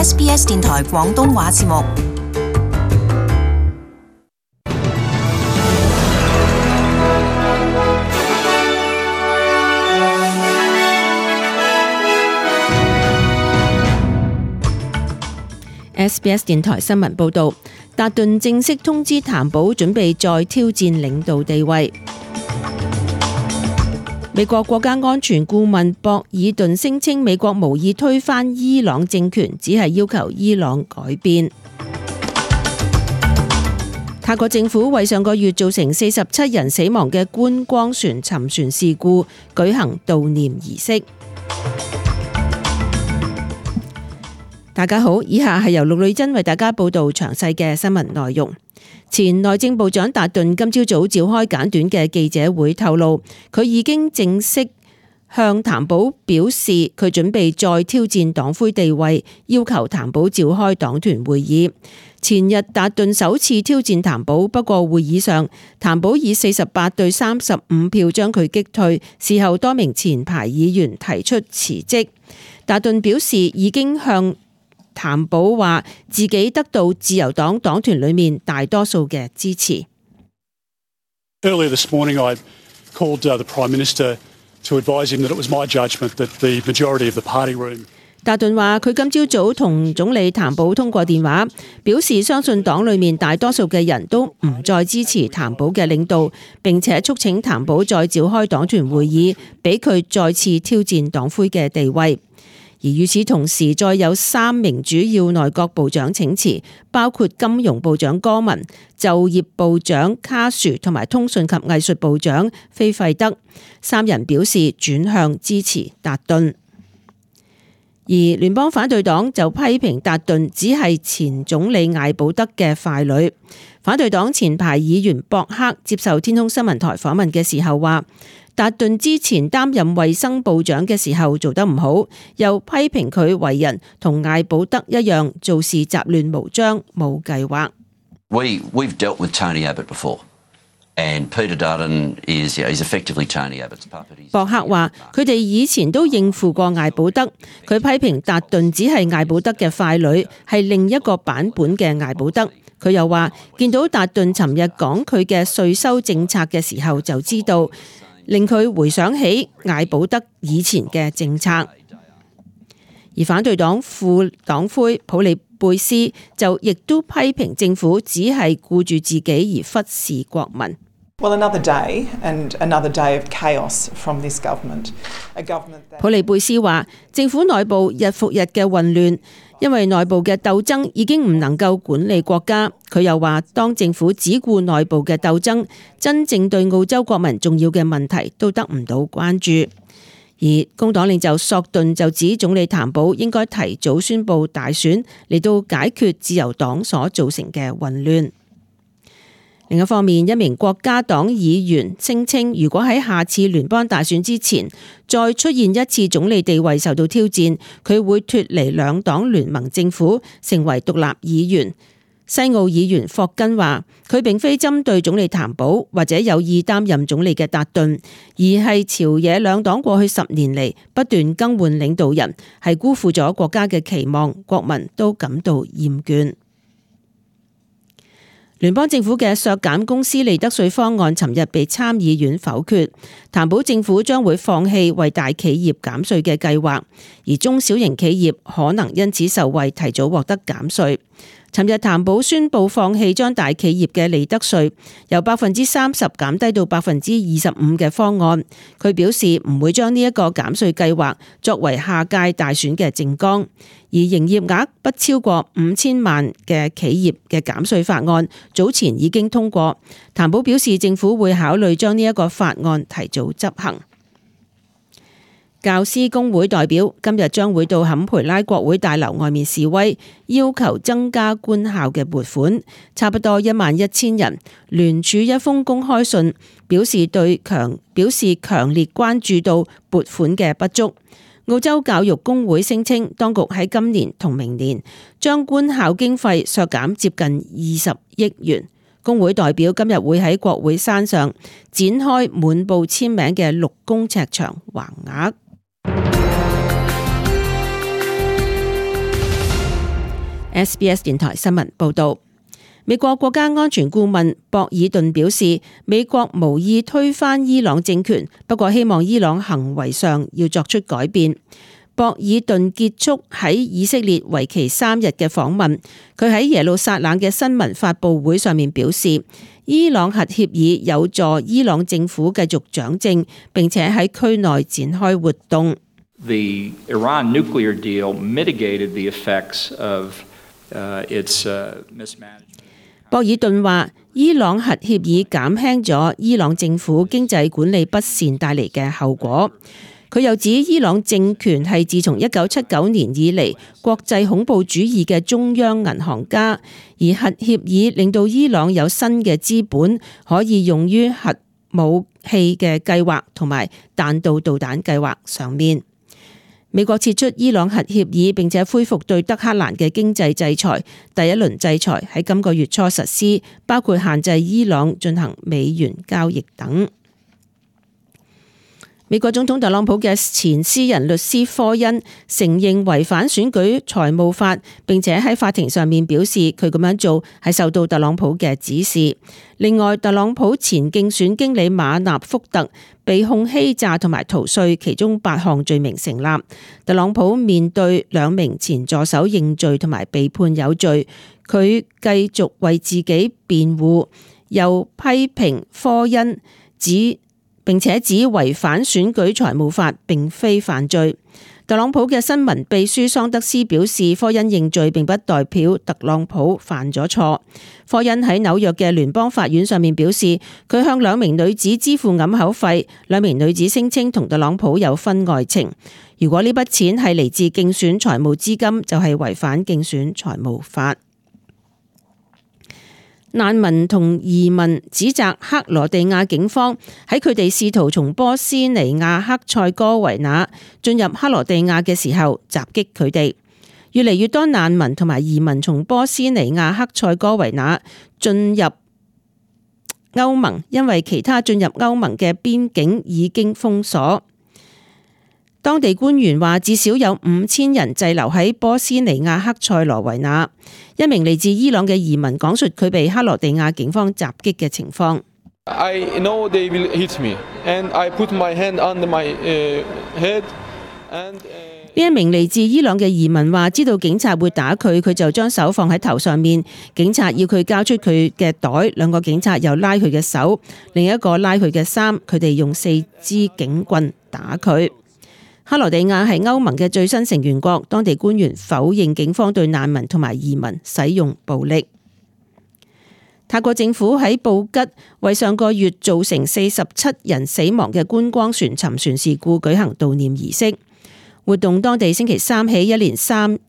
SBS 電台廣東話節目。 SBS 電台新聞報導，達頓正式通知譚寶準備再挑戰領導地位。美國國家安全顧問博爾頓聲稱，美國無意推翻伊朗政權，只係要求伊朗改變。泰國政府為上個月造成47人死亡嘅觀光船沉船事故舉行悼念儀式。大家好，以下係由陸女珍為大家報道詳細嘅新聞內容。前內政部長達頓今朝早召開簡短嘅記者會，透露佢已經正式向譚寶表示佢準備再挑戰黨魁地位，要求譚寶召開黨團會議。前日達頓首次挑戰譚寶，不過會議上譚寶以48-35票將佢擊退，事後多名前排議員提出辭職。達頓表示已經向譚寶話自己得到自由黨黨團裏面大多數嘅支持。 Earlier this morning, I called the Prime Minister to advise him that it was my judgment that the majority of the party room。 達頓話佢今朝早同總理譚寶通過電話，表示相信黨裏面大多數嘅人都唔再支持譚寶嘅領導，並且促請譚寶再召開黨團會議，俾佢再次挑戰黨魁嘅地位。而與此同時，再有3名主要內閣部長請辭，包括金融部長柯文、就業部長卡殊同埋通訊及藝術部長菲費德，3人表示轉向支持達頓。而聯邦反對黨就批評達頓只係前總理艾保德嘅傀儡。反對黨前排議員博克接受天空新聞台訪問嘅時候話，達頓之前擔任衛生部長嘅時候做得唔好，又批評佢為人同艾保德一樣做事雜亂無章，冇計劃。 We've dealt with Tony Abbott before, and Peter Dutton is effectively Tony Abbott's puppet. 博克話：佢哋以前都應付過艾保德，佢批評達頓只係艾保德嘅傀儡，係另一個版本嘅艾保德。佢又話：見到達頓尋日講佢嘅稅收政策嘅時候，就知道令佢回想起艾保德以前嘅政策。而反對黨副黨魁普利貝斯就亦都批評政府只係顧住自己而忽視國民。 Well, another day and another day of chaos from this government. A government that... 普利貝斯話：政府內部日復日嘅混亂，因為內部嘅鬥爭已經唔能夠管理國家。佢又話：當政府只顧內部嘅鬥爭，真正對澳洲國民重要嘅問題都得唔到關注。而工黨領袖索頓就指總理譚寶應該提早宣布大選，嚟到解決自由黨所造成嘅混亂。另一方面，一名國家黨議員聲稱，如果喺下次聯邦大選之前再出現一次總理地位受到挑戰，佢會脫離兩黨聯盟政府，成為獨立議員。西澳議員霍根話：佢並非針對總理譚寶或者有意擔任總理嘅達頓，而係朝野兩黨過去10年嚟不斷更換領導人，係辜負咗國家嘅期望，國民都感到厭倦。聯邦政府嘅削減公司利得稅方案尋日被參議院否決，譚寶政府將會放棄為大企業減稅嘅計劃，而中小型企業可能因此受惠，提早獲得減稅。尋日譚寶宣布放棄將大企業嘅利得稅由30%減低到25%嘅方案。佢表示唔會將呢一個減稅計劃作為下屆大選嘅政綱，而營業額不超過5000萬嘅企業嘅減稅法案早前已經通過。譚寶表示政府會考慮將呢一個法案提早執行。教師工會代表今日將會到坎培拉國會大樓外面示威，要求增加官校嘅撥款，差不多11000人聯署一封公開信，表示強烈關注到撥款嘅不足。澳洲教育工會聲稱，當局喺今年同明年將官校經費削減接近20億元。工會代表今日會喺國會山上展開滿布簽名嘅6公尺長橫額。 SBS 電台新聞報導。美國國家安全顧問博爾頓表示，美國無意推翻伊朗政權，不過希望伊朗行為上要作出改變。博爾頓結束喺以色列為期3日嘅訪問，佢喺耶路撒冷嘅新聞發佈會上面表示，伊朗核協議有助伊朗政府繼續掌政，並且喺區內展開活動。 The Iran nuclear deal mitigated the effects of its mismanagement. 博爾頓話，伊朗核協議減輕咗伊朗政府經濟管理不善帶嚟嘅後果。佢又指，伊朗政權係自從1979年以嚟國際恐怖主義嘅中央銀行家，而核協議令到伊朗有新嘅資本可以用於核武器嘅計劃同埋彈道導彈計劃上面。美國撤出伊朗核協議，並且恢復對德黑蘭嘅經濟制裁。第一輪制裁喺今個月初實施，包括限制伊朗進行美元交易等。美國總統特朗普嘅前私人律師科恩承認違反選舉財務法，並且喺法庭上面表示佢咁樣做係受到特朗普嘅指示。另外，特朗普前競選經理馬納福特被控欺詐同埋逃稅，其中8項罪名成立。特朗普面對2名前助手認罪同埋被判有罪，佢繼續為自己辯護，又批評科恩並且指違反選舉財務法並非犯罪。特朗普嘅新聞秘書桑德斯表示，科恩認罪並不代表特朗普犯咗錯。科恩喺紐約嘅聯邦法院上面表示，佢向2名女子支付揞口費，2名女子聲稱同特朗普有婚外情。如果呢筆錢係嚟自競選財務資金，就係違反競選財務法。難民同移民指責克羅地亞警方喺佢哋試圖從波斯尼亞克塞哥維那進入克羅地亞嘅時候襲擊佢哋。越嚟越多難民同埋移民從波斯尼亞克塞哥維那進入歐盟，因為其他進入歐盟嘅邊境已經封鎖。當地官員話，至少有5000人滯留喺波斯尼亞克塞羅維那。一名嚟自伊朗嘅移民講述佢被克羅地亞警方襲擊嘅情況。 I know they will hit me, and I put my hand under my head, and 呢一名嚟自伊朗嘅移民話，知道警察會打佢，佢就將手放喺頭上面。警察要佢交出佢嘅袋，2個警察又拉佢嘅手，另一個拉佢嘅衫，佢哋用4支警棍打佢。克羅地亞係歐盟嘅最新成員國，當地官員否認警方對難民同埋移民使用暴力。泰國政府喺布吉為上個月造成47人死亡嘅觀光船沉船事故舉行悼念儀式。活動當地星期3起一連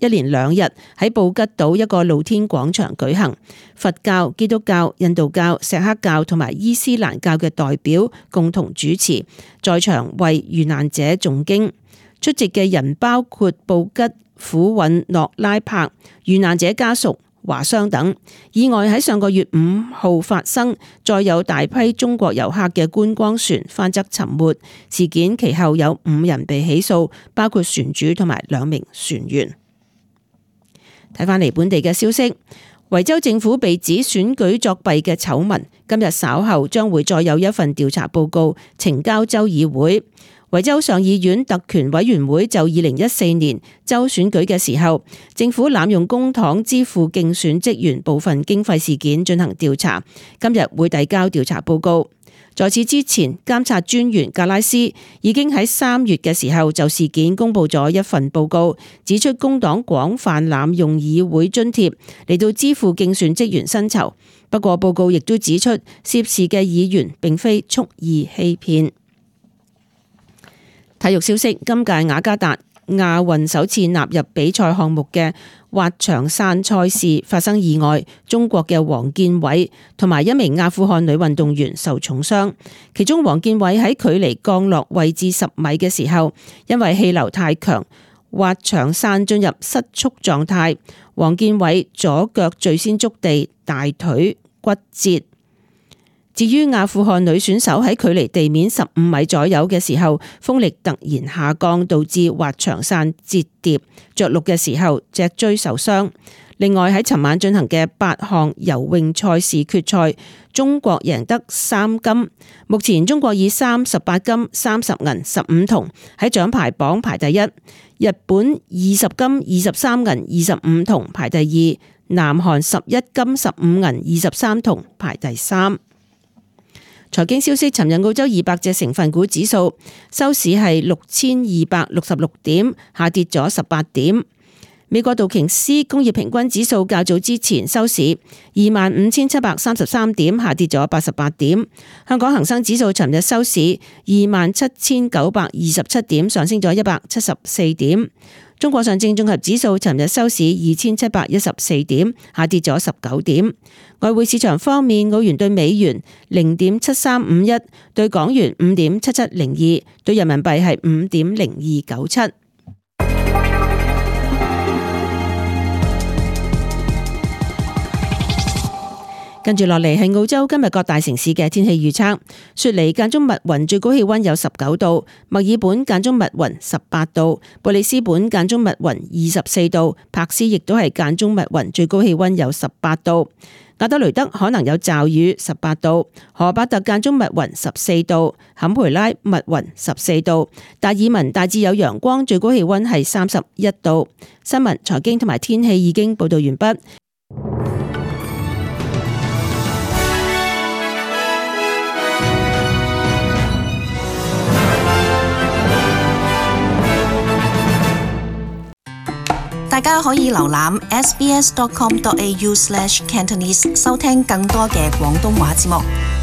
2日喺布吉島一個露天廣場舉行，佛教、基督教、印度教、錫克教同埋伊斯蘭教嘅代表共同主持，在場為遇難者誦經。出席嘅人包括布吉府韻諾拉柏、遇難者家屬、華商等。意外喺上個月5號發生，再有大批中國遊客嘅觀光船翻側沉沒。事件其後有5人被起訴，包括船主同埋2名船員。睇返嚟本地嘅消息，維州政府被指選舉作弊嘅醜聞，今日稍後將會再有一份調查報告呈交州議會。維州上議院特權委員會就2014年州選舉嘅時候，政府濫用公帑支付競選職員部分經費事件進行調查，今日會遞交調查報告。在此之前，監察專員格拉斯已經喺3月嘅時候就事件公布咗一份報告，指出工黨廣泛濫用議會津貼嚟到支付競選職員薪酬。不過報告亦都指出，涉事嘅議員並非蓄意欺騙。體育消息，今屆雅加達亞運首次納入比賽項目嘅滑翔傘賽事發生意外，中國嘅王建偉同埋一名阿富汗女運動員受重傷，其中王建偉喺距離降落位置10米嘅時候，因為氣流太強，滑翔傘進入失速狀態，王建偉左腳最先觸地，大腿骨折。至於阿富汗女選手喺距離地面15米左右嘅時候，風力突然下降，導致滑翔傘折疊，着陸嘅時候脊椎受傷。 另外喺尋晚進行嘅8項游泳賽事決賽，中國贏得3金。目前中國以38金、30銀、15銅喺獎牌榜排第一。日本20金、23銀、25銅排第二。南韓11金、15銀、23銅排第三。財經消息，尋日澳洲200隻成分股指數收市係6266點，下跌咗18點。美國道瓊斯工業平均指數較早之前收市25,733點，下跌咗88點。香港恒生指數尋日收市27,927點，上升咗174點。中國上證綜合指數尋日收市2,714點，下跌咗19點。外匯市場方面，澳元對美元0.7351，對港元5.7702，對人民幣係5.0297。跟住落嚟係澳洲今日各大城市嘅天氣預測。雪梨間中密雲，最高氣溫有19度；墨爾本間中密雲18度；布里斯本間中密雲24度；柏斯亦都係間中密雲，最高氣溫有18度；亞德雷德可能有驟雨18度；荷伯特間中密雲14度；坎培拉密雲14度；達爾文大致有陽光，最高氣溫係31度。新聞、財經同埋天氣已經報道完畢。 大家可以瀏覽 sbs.com.au/cantonese 收聽更多嘅廣東話節目。